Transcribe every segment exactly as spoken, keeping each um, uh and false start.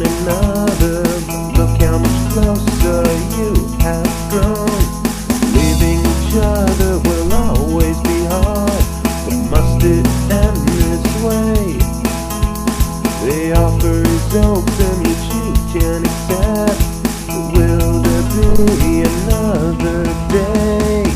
one another. Look how much closer you have grown. Leaving each other will always be hard, but must it end this way? The offer is open, which you can accept, but will there be another day?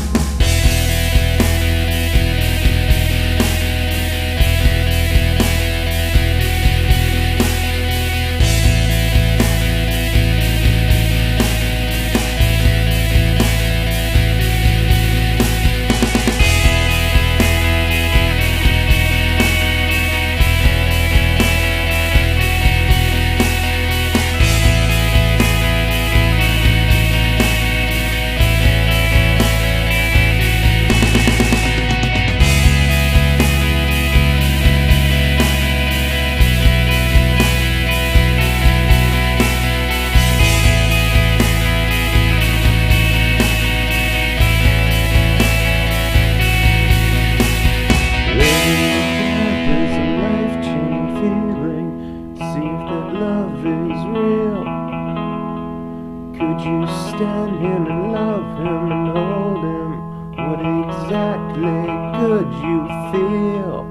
Could you stand him and love him and hold him? What exactly could you feel?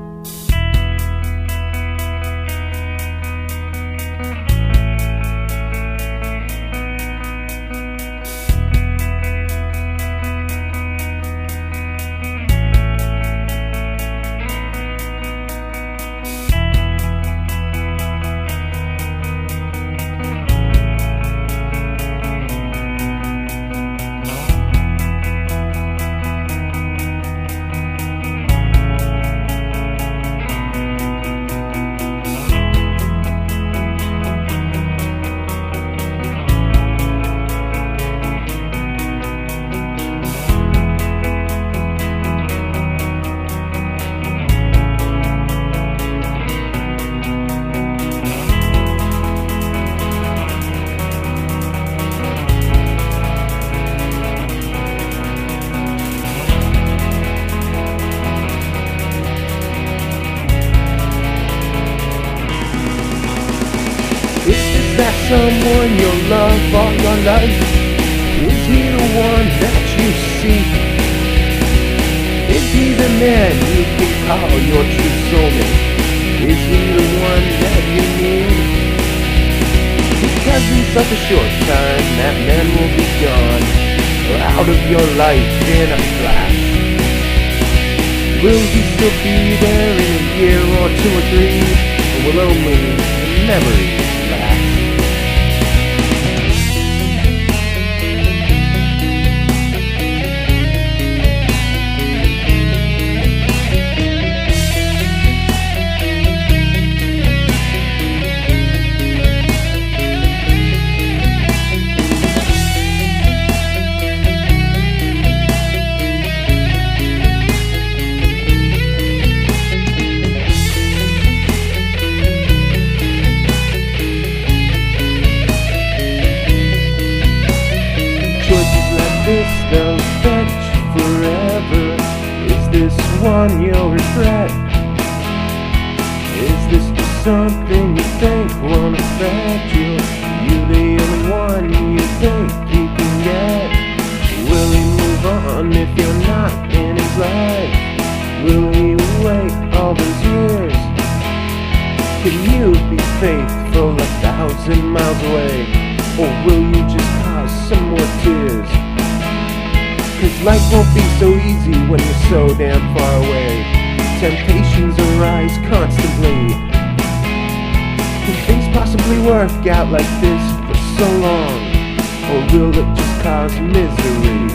Is that someone you'll love all your life? Is he the one that you seek? Is he the man you can call your true soulmate? Is he the one that you need? Because in such a short time that man will be gone, or out of your life in a flash. Will he still be there in a year or two or three, or will only the memory last? This they'll fetch forever. Is this one you'll regret? Is this just something you think won't affect you? You the only one you think you can get? Will he move on if you're not in his life? Will he wait all those years? Can you be faithful a thousand miles away? Or will you just cause some more tears? Cause life won't be so easy when you're so damn far away. Temptations arise constantly. Can things possibly work out like this for so long? Or will it just cause misery?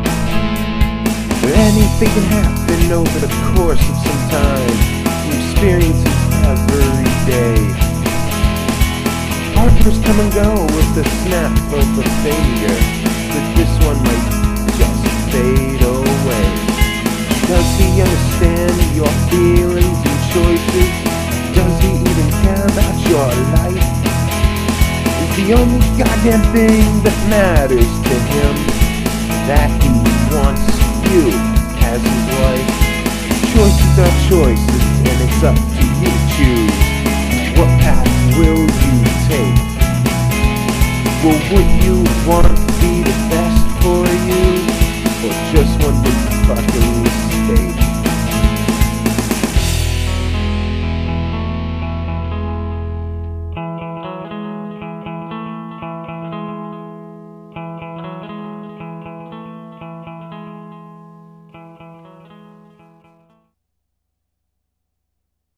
Anything can happen over the course of some time. You experience it every day. Partners come and go with the snap of a finger, but this one might just fade away. Does he understand your feelings and choices? Does he even care about your life? Is the only goddamn thing that matters to him that he wants you as his wife? Choices are choices, and it's up to you to choose. What path will you take? what you want.